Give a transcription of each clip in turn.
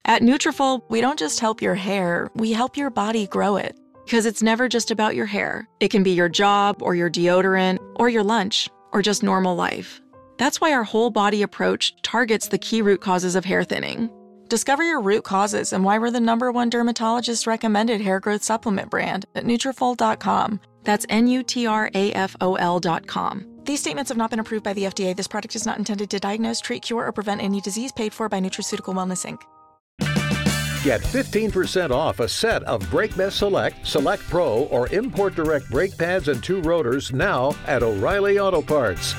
At Nutrafol, we don't just help your hair, we help your body grow it. Because it's never just about your hair. It can be your job, or your deodorant, or your lunch, or just normal life. That's why our whole body approach targets the key root causes of hair thinning. Discover your root causes and why we're the #1 dermatologist recommended hair growth supplement brand at Nutrafol.com. That's Nutrafol.com. These statements have not been approved by the FDA. This product is not intended to diagnose, treat, cure, or prevent any disease. Paid for by Nutraceutical Wellness, Inc. Get 15% off a set of BrakeBest Select, Select Pro, or Import Direct brake pads and 2 rotors now at O'Reilly Auto Parts.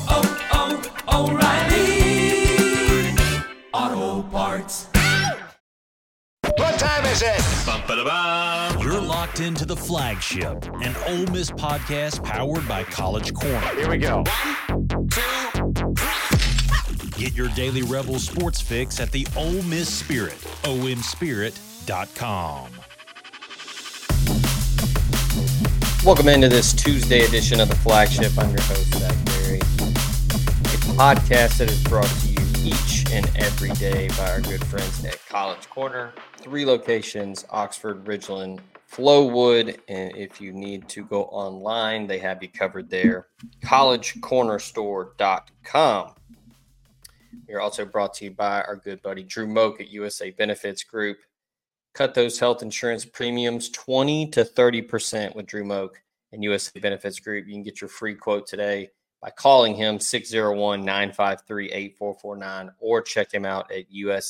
O'Reilly Auto Parts. What time is it? You're locked into the flagship, an Ole Miss podcast powered by College Corner. Here we go. 1, 2, 3. Get your daily Rebel sports fix at the Ole Miss Spirit, omspirit.com. Welcome into this Tuesday edition of the flagship. I'm your host, Zach Berry. A podcast that is brought to you each and every day by our good friends at College Corner. 3 locations: Oxford, Ridgeland, Flowood. And if you need to go online, they have you covered there. collegecornerstore.com. We are also brought to you by our good buddy Drew Moak at USA Benefits Group. Cut those health insurance premiums 20 to 30% with Drew Moak and USA Benefits Group. You can get your free quote today by calling him 601-953-8449 or check him out at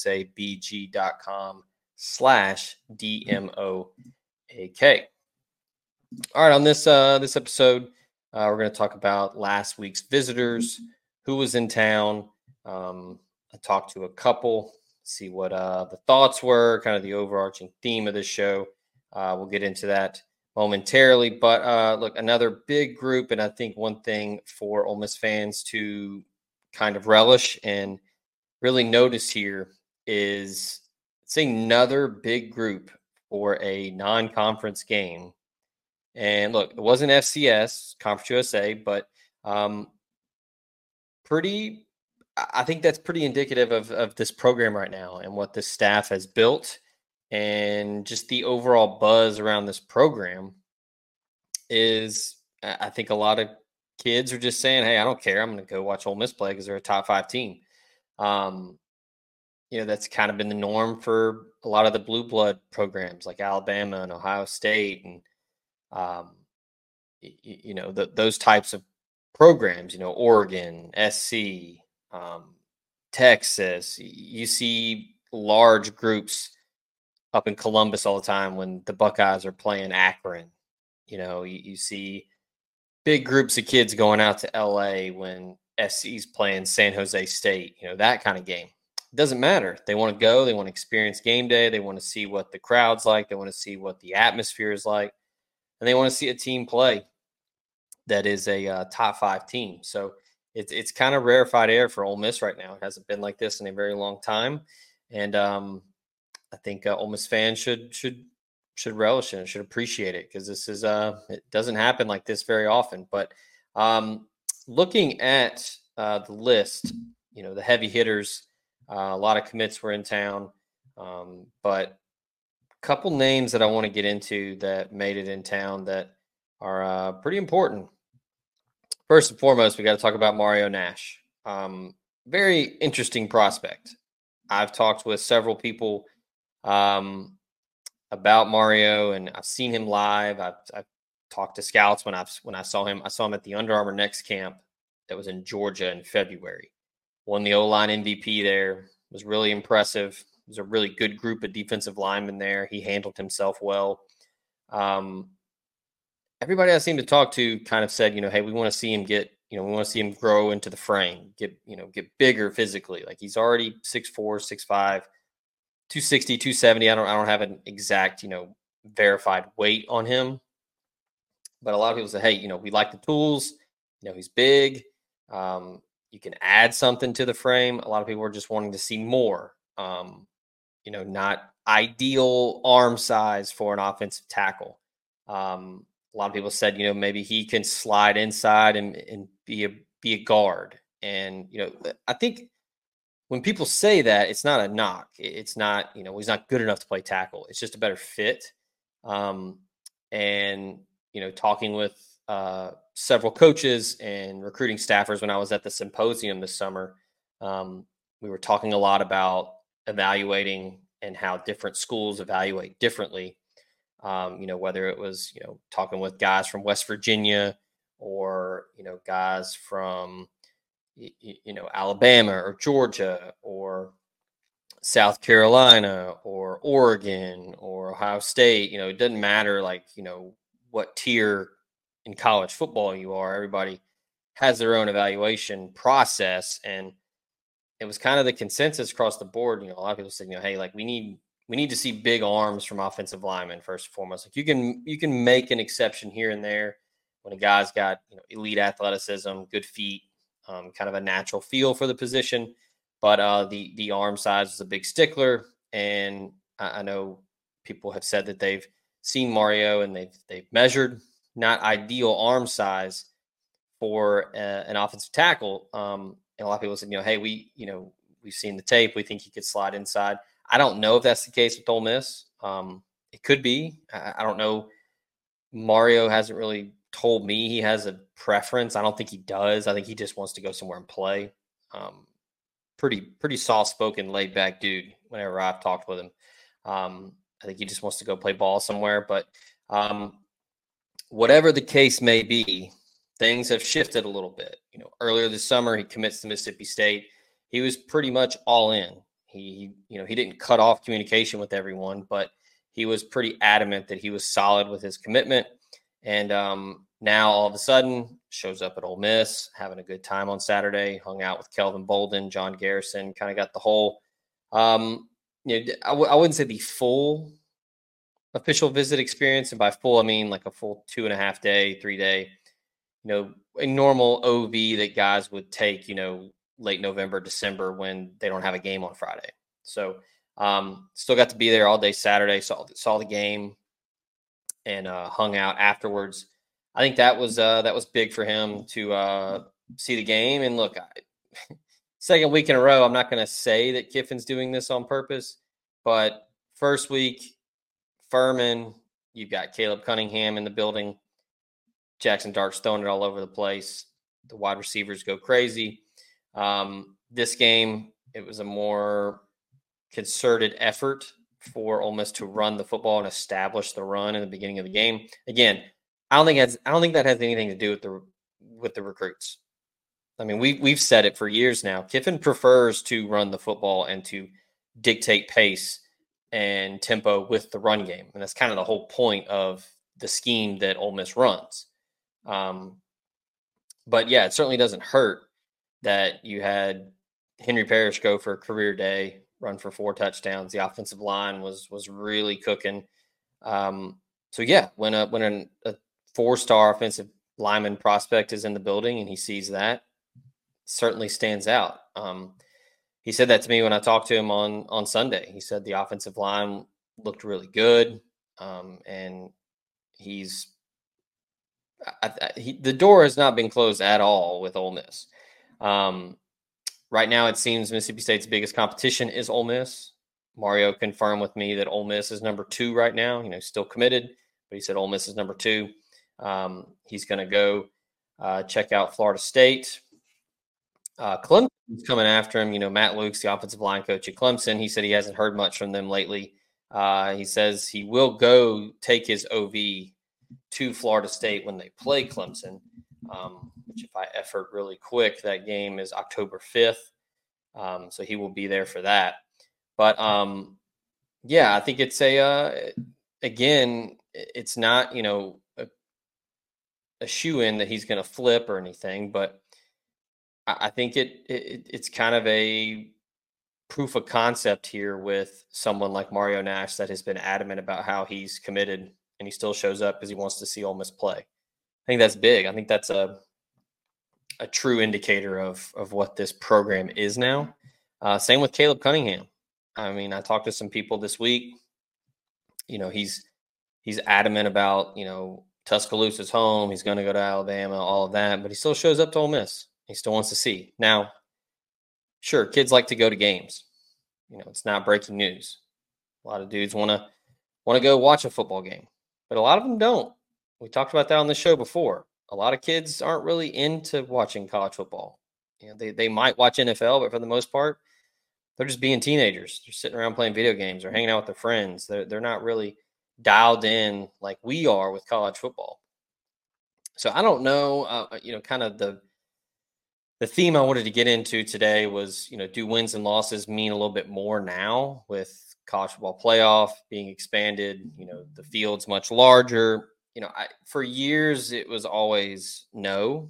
usabg.com/DMOAK. All right, on this episode, we're going to talk about last week's visitors, who was in town. I talked to a couple, see what the thoughts were, kind of the overarching theme of this show. We'll get into that momentarily. But look, another big group, and I think one thing for Ole Miss fans to kind of relish and really notice here is it's another big group for a non-conference game. And look, it wasn't FCS, Conference USA, but I think that's pretty indicative of this program right now and what this staff has built, and just the overall buzz around this program is, I think a lot of kids are just saying, hey, I don't care. I'm going to go watch Ole Miss play because they're a top 5 team. That's kind of been the norm for a lot of the blue blood programs like Alabama and Ohio State and, those types of programs, Oregon, SC, Texas. You see large groups up in Columbus all the time when the Buckeyes are playing Akron. You see big groups of kids going out to LA when SC's playing San Jose State, that kind of game. It doesn't matter. They want to go, they want to experience game day, they want to see what the crowd's like, they want to see what the atmosphere is like, and they want to see a team play that is a top 5 team. So it's kind of rarefied air for Ole Miss right now. It hasn't been like this in a very long time. And I think Ole Miss fans should relish it, should appreciate it, because this is it doesn't happen like this very often. But looking at the list, the heavy hitters, a lot of commits were in town, but a couple names that I want to get into that made it in town that are pretty important. First and foremost, we got to talk about Mario Nash. Very interesting prospect. I've talked with several people about Mario, and I've seen him live. I've talked to scouts when I saw him. I saw him at the Under Armour Next camp that was in Georgia in February. Won the O-line MVP there. Was really impressive. It was a really good group of defensive linemen there. He handled himself well. Everybody I seem to talk to kind of said, hey, we want to see him we want to see him grow into the frame, get bigger physically. Like, he's already 6'4", 6'5", 260, 270. I don't have an exact, verified weight on him. But a lot of people say, hey, we like the tools. He's big. You can add something to the frame. A lot of people are just wanting to see more. Not ideal arm size for an offensive tackle. A lot of people said, maybe he can slide inside and be a guard. And, I think when people say that, it's not a knock. It's not, he's not good enough to play tackle. It's just a better fit. And, talking with several coaches and recruiting staffers when I was at the symposium this summer, we were talking a lot about evaluating and how different schools evaluate differently. Whether it was, talking with guys from West Virginia or, guys from, Alabama or Georgia or South Carolina or Oregon or Ohio State. It doesn't matter what tier in college football you are. Everybody has their own evaluation process, and it was kind of the consensus across the board. A lot of people said, hey, we need to see big arms from offensive linemen first and foremost. You can make an exception here and there when a guy's got elite athleticism, good feet, kind of a natural feel for the position. But the arm size is a big stickler, and I know people have said that they've seen Mario and they've measured not ideal arm size for an offensive tackle. And a lot of people said, hey, we've seen the tape. We think he could slide inside. I don't know if that's the case with Ole Miss. It could be. I don't know. Mario hasn't really told me he has a preference. I don't think he does. I think he just wants to go somewhere and play. Pretty soft-spoken, laid-back dude whenever I've talked with him. I think he just wants to go play ball somewhere. But whatever the case may be, things have shifted a little bit. Earlier this summer, he commits to Mississippi State. He was pretty much all in. He didn't cut off communication with everyone, but he was pretty adamant that he was solid with his commitment. And now all of a sudden shows up at Ole Miss, having a good time on Saturday, hung out with Kelvin Bolden, John Garrison, kind of got the whole, I wouldn't say the full official visit experience. And by full, I mean like a full 2.5 day, 3 day, a normal OV that guys would take, late November, December when they don't have a game on Friday. So still got to be there all day Saturday, saw the game and hung out afterwards. I think that was big for him to see the game. And look, second week in a row, I'm not going to say that Kiffin's doing this on purpose, but first week, Furman, you've got Caleb Cunningham in the building. Jackson Dart's throwing it all over the place. The wide receivers go crazy. This game, it was a more concerted effort for Ole Miss to run the football and establish the run in the beginning of the game. Again, I don't think that has anything to do with the recruits. I mean, we've said it for years now. Kiffin prefers to run the football and to dictate pace and tempo with the run game, and that's kind of the whole point of the scheme that Ole Miss runs. But yeah, it certainly doesn't hurt that you had Henry Parrish go for a career day, run for 4 touchdowns. The offensive line was really cooking. So yeah, when a 4-star offensive lineman prospect is in the building and he sees that, certainly stands out. He said that to me when I talked to him on Sunday. He said the offensive line looked really good, and the door has not been closed at all with Ole Miss. Right now, it seems Mississippi State's biggest competition is Ole Miss. Mario confirmed with me that Ole Miss is number 2 right now. Still committed, but he said Ole Miss is number 2. He's going to go check out Florida State. Clemson's coming after him. Matt Luke's the offensive line coach at Clemson. He said he hasn't heard much from them lately. He says he will go take his OV to Florida State when they play Clemson, which if I effort really quick, that game is October 5th. So he will be there for that. But yeah, I think it's again, it's not, a shoe-in that he's going to flip or anything, but I think it's kind of a proof of concept here with someone like Mario Nash that has been adamant about how he's committed, and he still shows up because he wants to see Ole Miss play. I think that's big. I think that's a true indicator of what this program is now. Same with Caleb Cunningham. I mean, I talked to some people this week. He's adamant about, Tuscaloosa's home. He's going to go to Alabama, all of that, but he still shows up to Ole Miss. He still wants to see. Now, sure, kids like to go to games. It's not breaking news. A lot of dudes want to go watch a football game, but a lot of them don't. We talked about that on the show before. A lot of kids aren't really into watching college football. They might watch NFL, but for the most part, they're just being teenagers. They're sitting around playing video games or hanging out with their friends. They're not really dialed in like we are with college football. So I don't know, kind of the theme I wanted to get into today was, do wins and losses mean a little bit more now with college football playoff being expanded? The field's much larger. For years it was always no,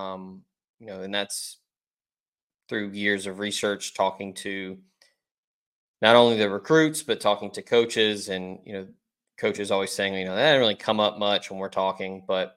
and that's through years of research, talking to not only the recruits, but talking to coaches, and, coaches always saying, that didn't really come up much when we're talking, but,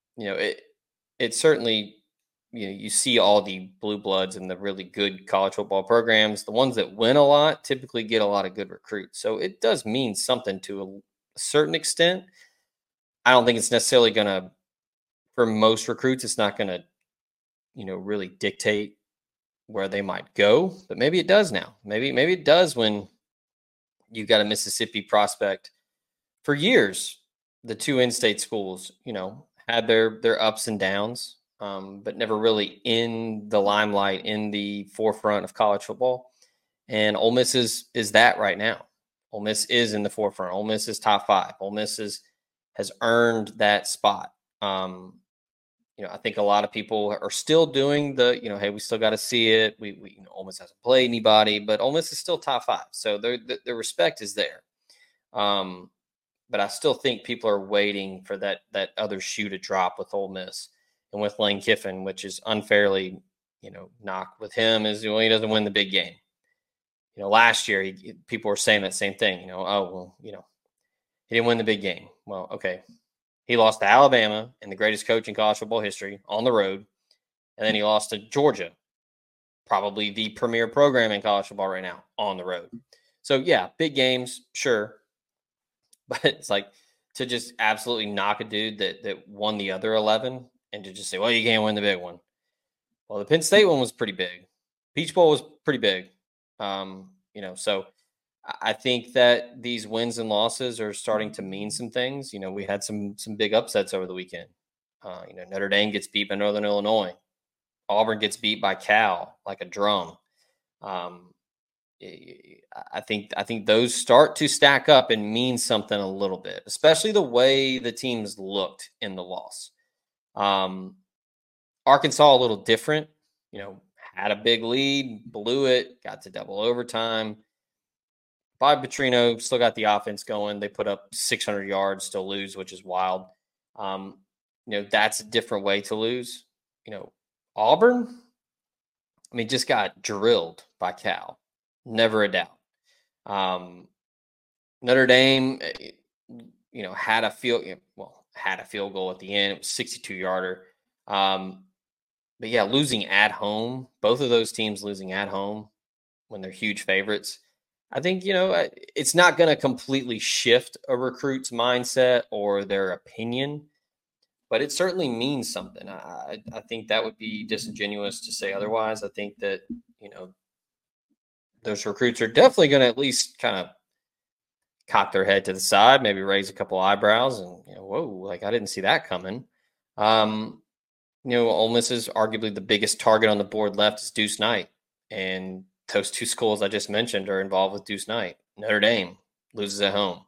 it certainly, you see all the blue bloods and the really good college football programs, the ones that win a lot typically get a lot of good recruits. So it does mean something to a certain extent. I don't think it's necessarily going to, for most recruits, it's not going to, really dictate where they might go, but maybe it does now. Maybe it does when you've got a Mississippi prospect. For years, the two in-state schools, had their ups and downs, but never really in the limelight, in the forefront of college football. And Ole Miss is that right now. Ole Miss is in the forefront. Ole Miss is top 5. Ole Miss has earned that spot. I think a lot of people are still doing the, hey, we still got to see it. We Ole Miss hasn't played anybody, but Ole Miss is still top 5. So the respect is there. But I still think people are waiting for that other shoe to drop with Ole Miss and with Lane Kiffin, which is unfairly, knocked with him is, he doesn't win the big game. Last year, people were saying that same thing, he didn't win the big game. Well, okay. He lost to Alabama and the greatest coach in college football history on the road. And then he lost to Georgia, probably the premier program in college football right now, on the road. So, yeah, big games, sure. But it's like to just absolutely knock a dude that won the other 11 and to just say, well, you can't win the big one. Well, the Penn State one was pretty big. Peach Bowl was pretty big. So I think that these wins and losses are starting to mean some things. We had some big upsets over the weekend. Notre Dame gets beat by Northern Illinois. Auburn gets beat by Cal like a drum. I think those start to stack up and mean something a little bit, especially the way the teams looked in the loss. Arkansas a little different, had a big lead, blew it, got to double overtime. Bobby Petrino still got the offense going. They put up 600 yards, still lose, which is wild. That's a different way to lose. Auburn, just got drilled by Cal. Never a doubt. Notre Dame, had a field goal at the end. It was 62-yarder. But yeah, losing at home, both of those teams losing at home when they're huge favorites. I think, it's not going to completely shift a recruit's mindset or their opinion, but it certainly means something. I think that would be disingenuous to say otherwise. I think that, those recruits are definitely going to at least kind of cock their head to the side, maybe raise a couple eyebrows and, whoa, like I didn't see that coming. Ole Miss is arguably the biggest target on the board left is Deuce Knight. And those two schools I just mentioned are involved with Deuce Knight. Notre Dame loses at home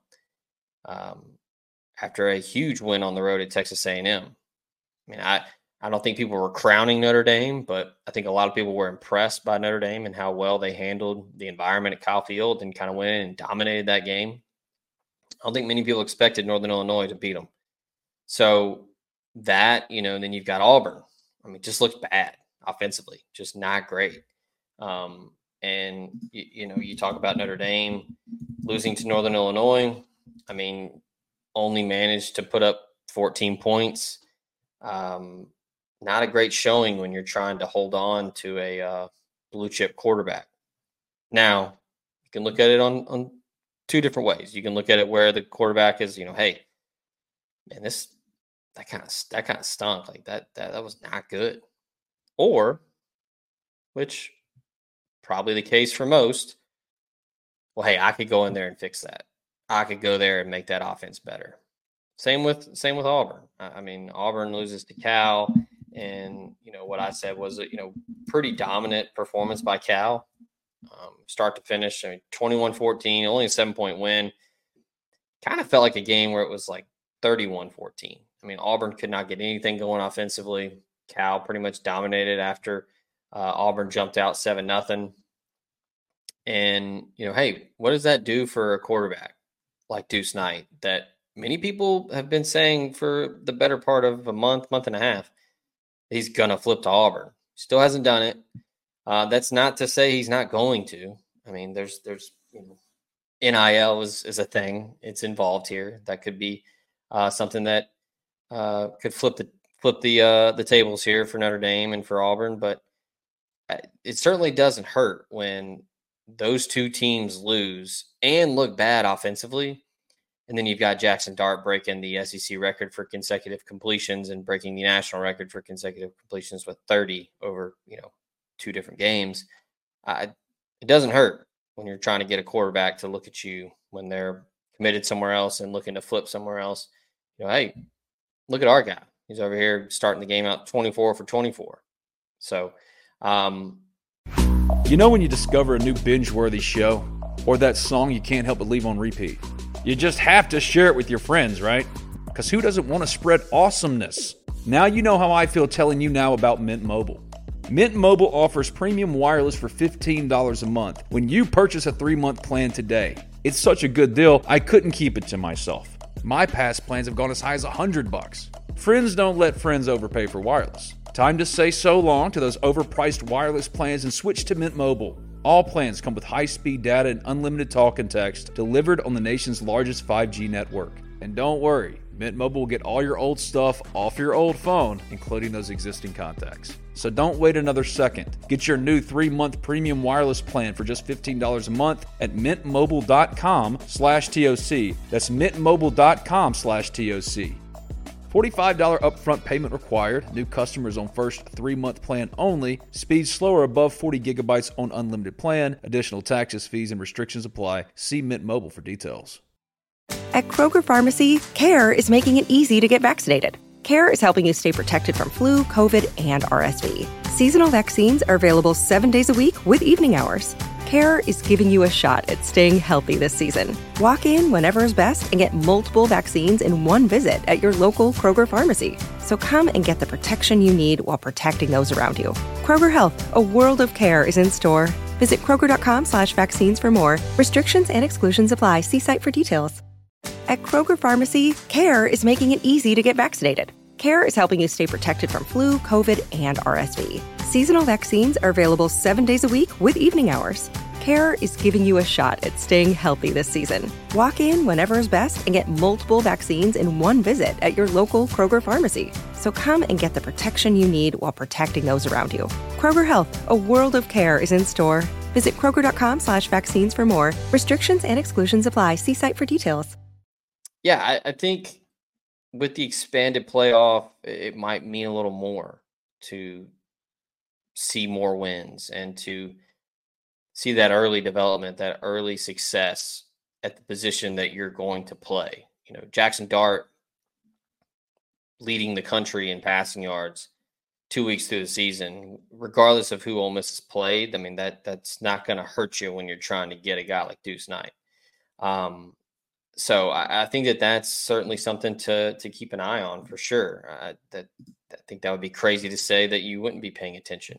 after a huge win on the road at Texas A&M. I don't think people were crowning Notre Dame, but I think a lot of people were impressed by Notre Dame and how well they handled the environment at Kyle Field and kind of went in and dominated that game. I don't think many people expected Northern Illinois to beat them. So that, then you've got Auburn. Just looks bad offensively, just not great. And, you talk about Notre Dame losing to Northern Illinois. Only managed to put up 14 points. Not a great showing when you're trying to hold on to a blue chip quarterback. Now, you can look at it on two different ways. You can look at it where the quarterback is, hey, man, that kind of stunk. Like that was not good. Or, which probably the case for most. Well, hey, I could go in there and fix that. I could go there and make that offense better. Same with Auburn. I mean, Auburn loses to Cal, and what I said was pretty dominant performance by Cal, start to finish. I mean, 21-14, only a 7-point win. Kind of felt like a game where it was like 31-14. I mean, Auburn could not get anything going offensively. Cal pretty much dominated after Auburn jumped out 7-0. And hey, what does that do for a quarterback like Deuce Knight that many people have been saying for the better part of a month and a half, he's going to flip to Auburn? Still hasn't done it. That's not to say he's not going to. I mean, there's NIL is a thing. It's involved here. That could be something that could flip the tables here for Notre Dame and for Auburn. But it certainly doesn't hurt when those two teams lose and look bad offensively. And then you've got Jackson Dart breaking the SEC record for consecutive completions and breaking the national record for consecutive completions with 30 over, 2 different games. It doesn't hurt when you're trying to get a quarterback to look at you when they're committed somewhere else and looking to flip somewhere else. Hey, look at our guy. He's over here starting the game out 24 for 24. So, when you discover a new binge-worthy show or that song you can't help but leave on repeat, you just have to share it with your friends, right? Because who doesn't want to spread awesomeness? Now you know how I feel telling you now about Mint Mobile. Mint Mobile offers premium wireless for $15 a month when you purchase a 3-month plan today. It's such a good deal, I couldn't keep it to myself. My past plans have gone as high as $100. Friends don't let friends overpay for wireless. Time to say so long to those overpriced wireless plans and switch to Mint Mobile. All plans come with high-speed data and unlimited talk and text delivered on the nation's largest 5G network. And don't worry, Mint Mobile will get all your old stuff off your old phone, including those existing contacts. So don't wait another second. Get your new 3-month premium wireless plan for just $15 a month at mintmobile.com/TOC. That's mintmobile.com/TOC. $45 upfront payment required. New customers on first 3-month plan only. Speed slower above 40 gigabytes on unlimited plan. Additional taxes, fees, and restrictions apply. See Mint Mobile for details. At Kroger Pharmacy, CARE is making it easy to get vaccinated. CARE is helping you stay protected from flu, COVID, and RSV. Seasonal vaccines are available 7 days a week with evening hours. CARE is giving you a shot at staying healthy this season. Walk in whenever is best and get multiple vaccines in one visit at your local Kroger pharmacy. So come and get the protection you need while protecting those around you. Kroger Health, a world of care is in store. Visit Kroger.com/vaccines for more. Restrictions and exclusions apply. See site for details. At Kroger Pharmacy, CARE is making it easy to get vaccinated. CARE is helping you stay protected from flu, COVID, and RSV. Seasonal vaccines are available 7 days a week with evening hours. CARE is giving you a shot at staying healthy this season. Walk in whenever is best and get multiple vaccines in one visit at your local Kroger pharmacy. So come and get the protection you need while protecting those around you. Kroger Health, a world of care is in store. Visit Kroger.com/vaccines for more. Restrictions and exclusions apply. See site for details. Yeah, I think with the expanded playoff, it might mean a little more to see more wins and to see that early development, that early success at the position that you're going to play. Jackson Dart leading the country in passing yards 2 weeks through the season, regardless of who Ole Miss has played. I mean, that's not going to hurt you when you're trying to get a guy like Deuce Knight. So I think that's certainly something to keep an eye on for sure. I think that would be crazy to say that you wouldn't be paying attention.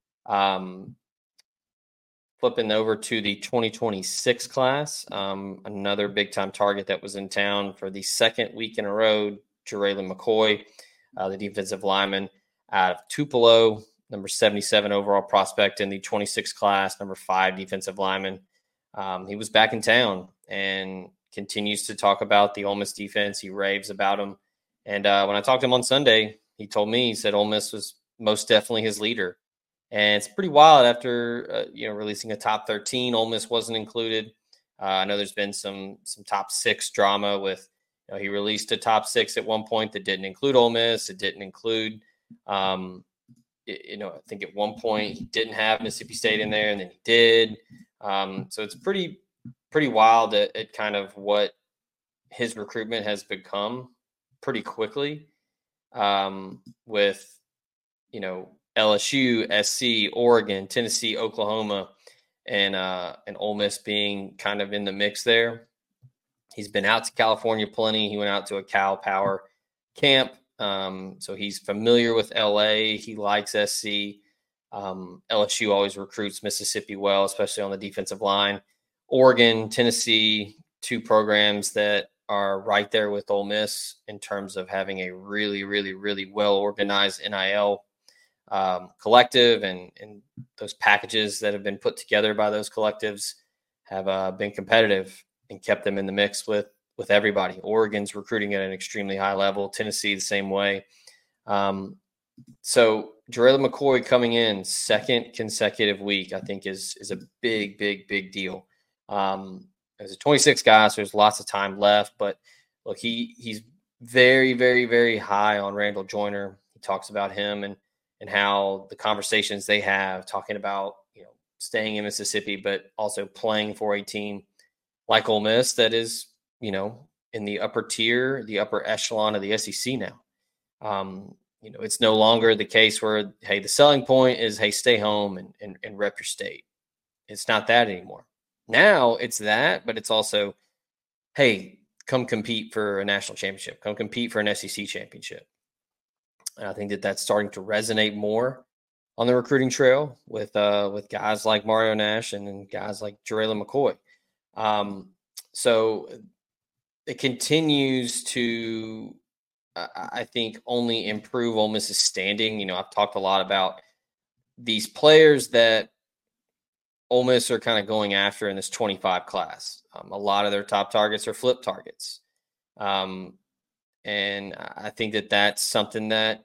Flipping over to the 2026 class, another big-time target that was in town for the second week in a row, Jeraylin McCoy, the defensive lineman out of Tupelo, number 77 overall prospect in the 26 class, number 5 defensive lineman. He was back in town and continues to talk about the Ole Miss defense. He raves about them. And when I talked to him on Sunday, he told me, he said Ole Miss was most definitely his leader. And it's pretty wild after, releasing a top 13, Ole Miss wasn't included. I know there's been some top 6 drama with, he released a top 6 at one point that didn't include Ole Miss. It didn't include, I think at one point he didn't have Mississippi State in there, and then he did. So it's pretty wild at kind of what his recruitment has become pretty quickly, with, LSU, SC, Oregon, Tennessee, Oklahoma, and Ole Miss being kind of in the mix there. He's been out to California plenty. He went out to a Cal Power camp. So he's familiar with LA. He likes SC. LSU always recruits Mississippi well, especially on the defensive line. Oregon, Tennessee, two programs that are right there with Ole Miss in terms of having a really, really, really well-organized NIL collective, and those packages that have been put together by those collectives have been competitive and kept them in the mix with everybody. Oregon's recruiting at an extremely high level. Tennessee the same way. So Jarrella McCoy coming in second consecutive week, I think is a big, big, big deal. There's a 26 guy, so there's lots of time left. But look, he's very, very, very high on Randall Joyner. He talks about him and how the conversations they have, talking about staying in Mississippi, but also playing for a team like Ole Miss that is in the upper tier, the upper echelon of the SEC now. It's no longer the case where, hey, the selling point is, hey, stay home and rep your state. It's not that anymore. Now it's that, but it's also, hey, come compete for a national championship. Come compete for an SEC championship. And I think that that's starting to resonate more on the recruiting trail with guys like Mario Nash and then guys like Jarrella McCoy. So it continues to, I think, only improve Ole Miss's standing. I've talked a lot about these players that Ole Miss are kind of going after in this 25 class. A lot of their top targets are flip targets. And I think that that's something that,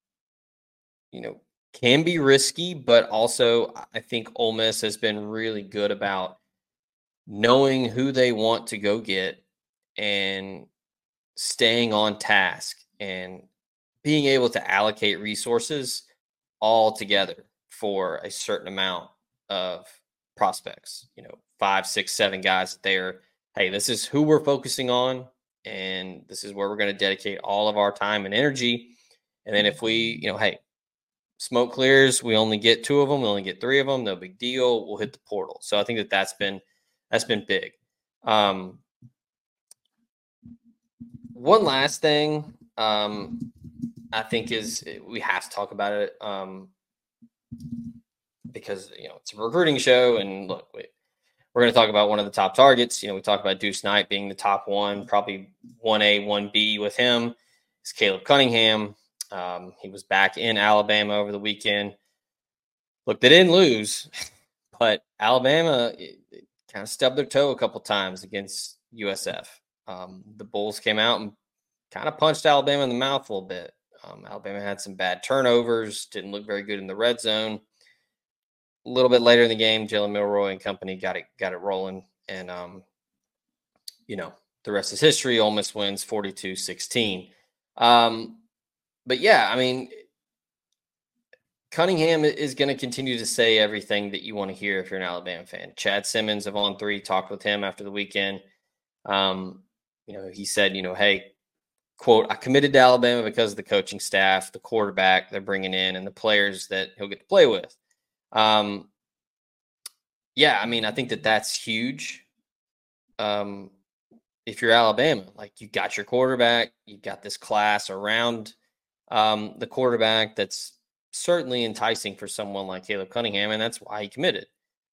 can be risky, but also I think Ole Miss has been really good about knowing who they want to go get and staying on task and being able to allocate resources all together for a certain amount of prospects, 5, 6, 7 guys that they're, hey, this is who we're focusing on, and this is where we're going to dedicate all of our time and energy. And then if we, hey, smoke clears, we only get 2 of them, we only get 3 of them, no big deal, we'll hit the portal. So I think that that's been big. One last thing I think is we have to talk about it because, it's a recruiting show. And look, we're going to talk about one of the top targets. We talk about Deuce Knight being the top one, probably 1A, 1B with him. It's Caleb Cunningham. He was back in Alabama over the weekend. Look, they didn't lose, but Alabama kind of stubbed their toe a couple times against USF. The Bulls came out and kind of punched Alabama in the mouth a little bit. Alabama had some bad turnovers, didn't look very good in the red zone. A little bit later in the game, Jalen Milroy and company got it rolling. And, the rest is history. Ole Miss wins 42-16. But yeah, I mean, Cunningham is going to continue to say everything that you want to hear if you're an Alabama fan. Chad Simmons of On3 talked with him after the weekend. He said, hey, quote, I committed to Alabama because of the coaching staff, the quarterback they're bringing in, and the players that he'll get to play with. Yeah, I mean, I think that that's huge. If you're Alabama, like, you got your quarterback, you got this class around the quarterback that's certainly enticing for someone like Caleb Cunningham, and that's why he committed.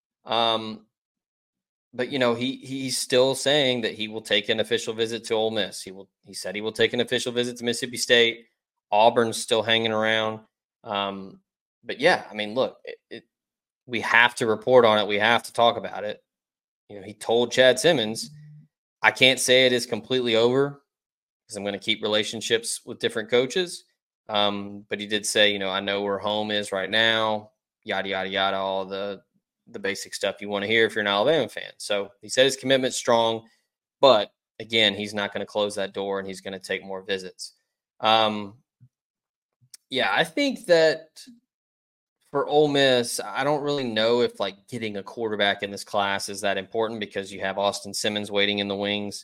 But he's still saying that he will take an official visit to Ole Miss. He said he will take an official visit to Mississippi State. Auburn's still hanging around. But yeah, I mean, look, we have to report on it. We have to talk about it. He told Chad Simmons, I can't say it is completely over because I'm going to keep relationships with different coaches. But he did say, I know where home is right now, yada, yada, yada, all the basic stuff you want to hear if you're an Alabama fan. So he said his commitment's strong, but again, he's not going to close that door and he's going to take more visits. Yeah, I think that For Ole Miss, I don't really know if like getting a quarterback in this class is that important because you have Austin Simmons waiting in the wings.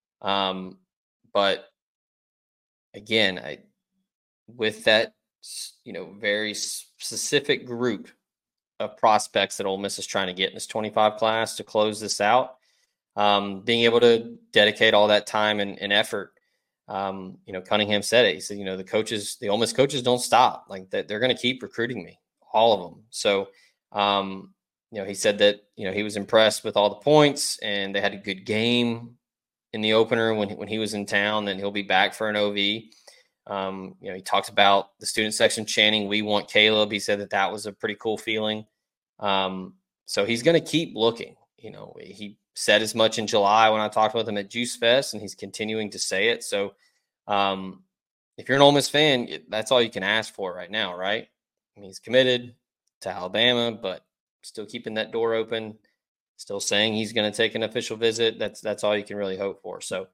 But again, with that, very specific group of prospects that Ole Miss is trying to get in this 25 class to close this out, being able to dedicate all that time and effort. Cunningham said it. He said, the Ole Miss coaches don't stop. Like that, they're going to keep recruiting me, all of them. So, he said that, he was impressed with all the points and they had a good game in the opener when he was in town, then he'll be back for an OV. He talked about the student section chanting, "We want Caleb." He said that was a pretty cool feeling. So he's going to keep looking. He said as much in July when I talked with him at Juice Fest, and he's continuing to say it. So if you're an Ole Miss fan, that's all you can ask for right now, right? I mean, he's committed to Alabama, but still keeping that door open, still saying he's going to take an official visit. That's all you can really hope for. So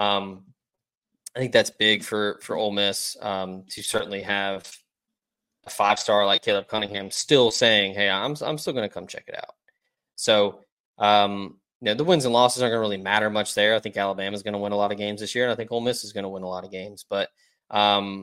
I think that's big for Ole Miss to certainly have a 5-star like Caleb Cunningham still saying, "Hey, I'm still going to come check it out." So the wins and losses aren't going to really matter much there. I think Alabama's going to win a lot of games this year, and I think Ole Miss is going to win a lot of games. But I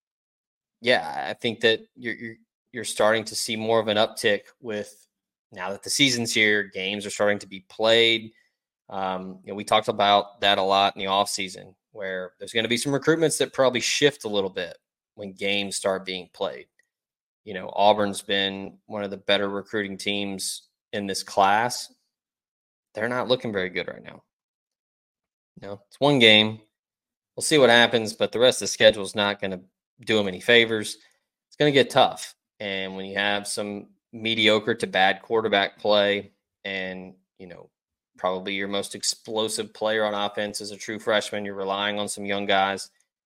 think that you're starting to see more of an uptick with now that the season's here. Games are starting to be played. We talked about that a lot in the offseason, where there's going to be some recruitments that probably shift a little bit when games start being played. Auburn's been one of the better recruiting teams in this class. They're not looking very good right now. It's one game. We'll see what happens, but the rest of the schedule is not going to do them any favors. It's going to get tough. And when you have some mediocre to bad quarterback play and, probably your most explosive player on offense is a true freshman, you're relying on some young guys,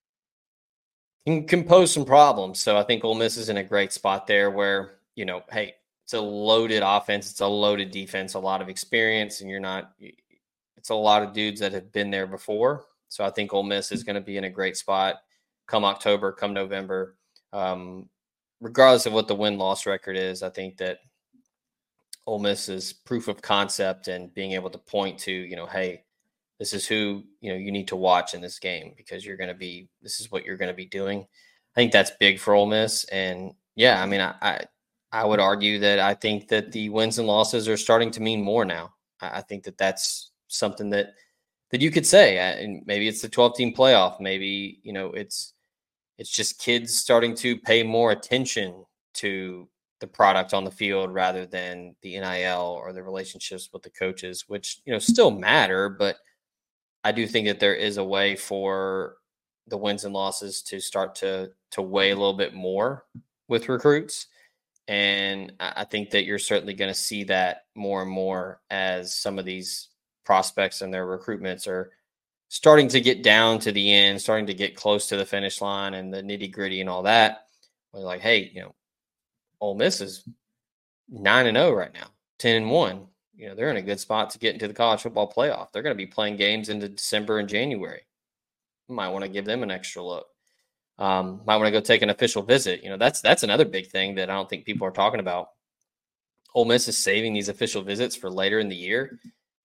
can pose some problems. So I think Ole Miss is in a great spot there where, hey, it's a loaded offense. It's a loaded defense, a lot of experience, and it's a lot of dudes that have been there before. So I think Ole Miss is going to be in a great spot come October, come November. Regardless of what the win-loss record is, I think that Ole Miss's proof of concept and being able to point to, hey, this is who, you need to watch in this game because this is what you're going to be doing. I think that's big for Ole Miss. And yeah, I mean, I would argue that I think that the wins and losses are starting to mean more now. I think that that's something that you could say, and maybe it's the 12-team playoff. Maybe, it's just kids starting to pay more attention to the product on the field rather than the NIL or the relationships with the coaches, which, still matter. But I do think that there is a way for the wins and losses to start to weigh a little bit more with recruits. And I think that you're certainly going to see that more and more as some of these prospects and their recruitments are starting to get down to the end, starting to get close to the finish line and the nitty gritty and all that. We're like, hey, Ole Miss is 9-0 right now, 10-1. They're in a good spot to get into the college football playoff. They're going to be playing games into December and January. You might want to give them an extra look. Might want to go take an official visit. That's another big thing that I don't think people are talking about. Ole Miss is saving these official visits for later in the year.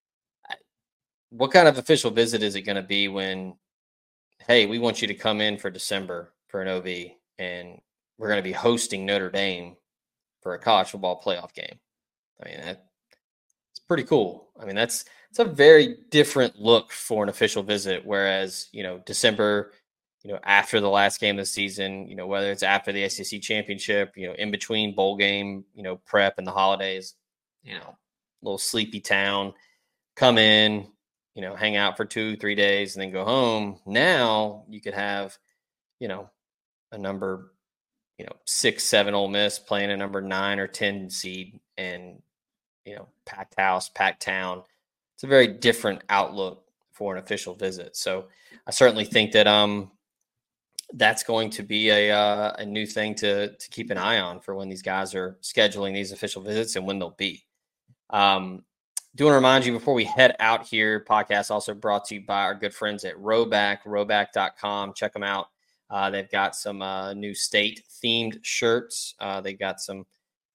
What kind of official visit is it going to be when, hey, we want you to come in for December for an OV and we're going to be hosting Notre Dame for a college football playoff game? I mean, it's pretty cool. I mean, it's a very different look for an official visit. Whereas, December, after the last game of the season, whether it's after the SEC championship, in between bowl game, prep and the holidays, little sleepy town, come in, hang out for 2-3 days and then go home. Now you could have, a number, 6-7 Ole Miss playing a number 9 or 10 seed and, packed house, packed town. It's a very different outlook for an official visit. So I certainly think that, that's going to be a new thing to keep an eye on for when these guys are scheduling these official visits and when they'll be. Do want to remind you before we head out here, podcast also brought to you by our good friends at Rhoback, Check them out. They've got some new state themed shirts. They've got some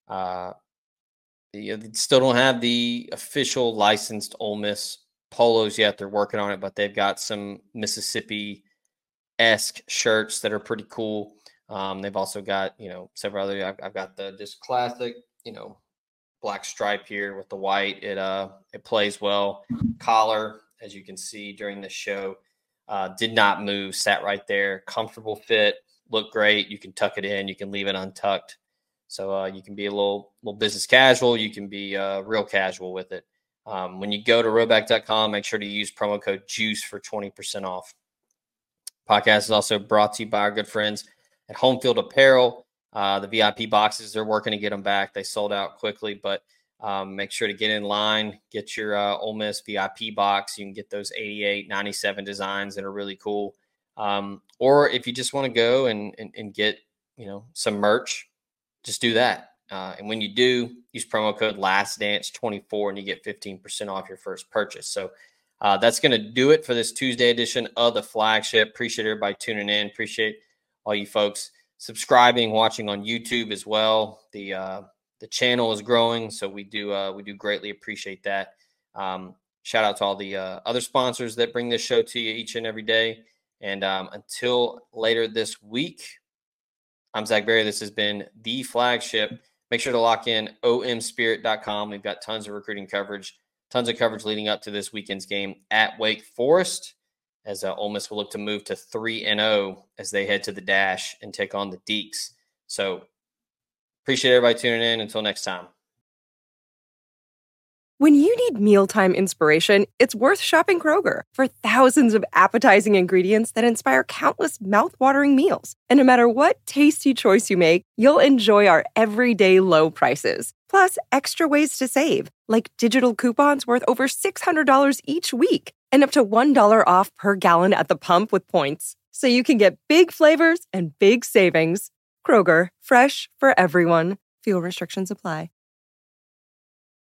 They still don't have the official licensed Ole Miss polos yet. They're working on it, but they've got some Mississippi-esque shirts that are pretty cool. They've also got, several other. I've got the just classic, black stripe here with the white. It plays well. Collar, as you can see during the show, did not move, sat right there. Comfortable fit, looked great. You can tuck it in, you can leave it untucked. So you can be a little business casual. You can be real casual with it. When you go to Rhoback.com, make sure to use promo code JUICE for 20% off. Podcast is also brought to you by our good friends at Home Field Apparel. The VIP boxes, they're working to get them back. They sold out quickly, but make sure to get in line, get your Ole Miss VIP box. You can get those 88, 97 designs that are really cool. Or if you just want to go and get, some merch, just do that. And when you do, use promo code LASTDANCE24 and you get 15% off your first purchase. So that's going to do it for this Tuesday edition of the Flagship. Appreciate everybody tuning in. Appreciate all you folks subscribing, watching on YouTube as well. The channel is growing, so we do greatly appreciate that. Shout out to all the other sponsors that bring this show to you each and every day. And until later this week, I'm Zach Berry. This has been the Flagship. Make sure to lock in omspirit.com. We've got tons of recruiting coverage, tons of coverage leading up to this weekend's game at Wake Forest, as Ole Miss will look to move to 3-0 as they head to the Dash and take on the Deacs. So appreciate everybody tuning in. Until next time. When you need mealtime inspiration, it's worth shopping Kroger for thousands of appetizing ingredients that inspire countless mouthwatering meals. And no matter what tasty choice you make, you'll enjoy our everyday low prices. Plus, extra ways to save, like digital coupons worth over $600 each week and up to $1 off per gallon at the pump with points. So you can get big flavors and big savings. Kroger, fresh for everyone. Fuel restrictions apply.